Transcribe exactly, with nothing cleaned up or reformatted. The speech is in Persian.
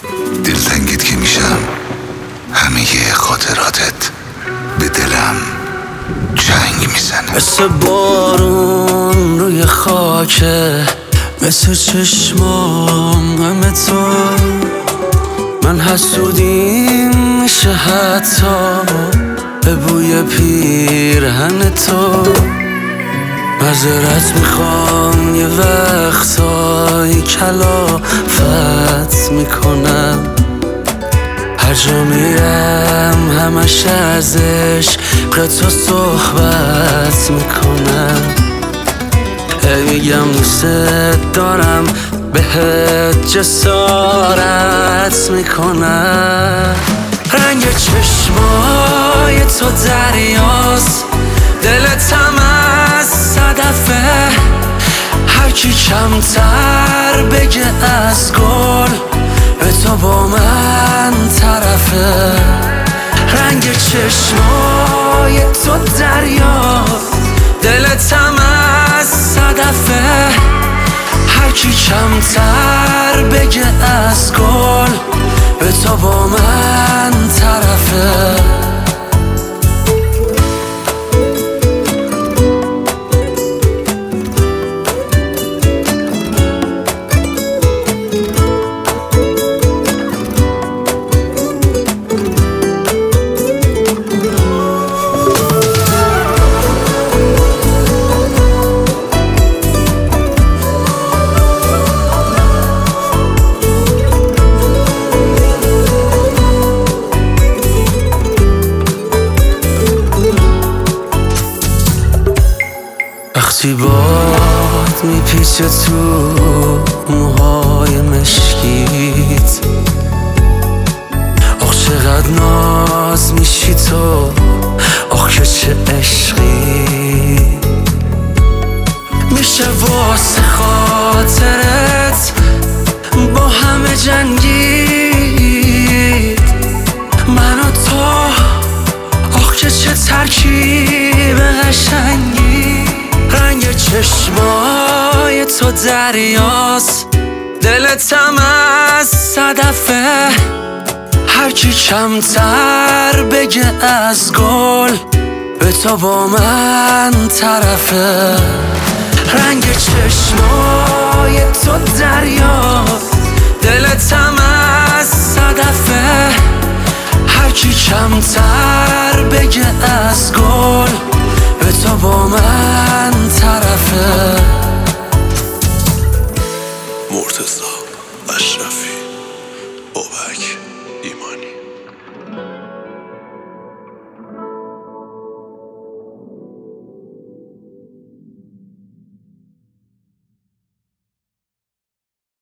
دلتنگت که میشم همه خاطراتت به دلم جنگ میزنه. مثل بارون روی خاکه، مثل چشمام غم تو. من حسودیم میشه حتی به بوی پیرهن تو. معذرت میخوام یه وقتایی کلافت میکنم. هر جا میرم همش از عشق تو صحبت میکنم. هی میگم دوست دارم بهت جسارت میکنم. رنگ چشمای تو دریاست، دلتم از صدفه. هرکی کمتر بگه از گل به تو با من طرفه. رنگ چشمای تو دریاست، دلتم از صدفه. هرکی کمتر بگه از گل به تو با من طرفه. وقتی باد میپیچه تو موهای مشکیت، آخ چقدر ناز میشی تو، آخ که چه عشقی. میشه واسه خاطرت با همه جنگید، من و تو. آخ که چه ترکیب قشنگی. رنگ چشمای تو دریاست، دلتم از صدفه. هرکی کمتر بگه از گل به تو با من طرفه. رنگ چشمای تو دریاست، دلتم از صدفه. هرکی کمتر بگه از گل به تو با من طرفه. مرتضی اشرفی.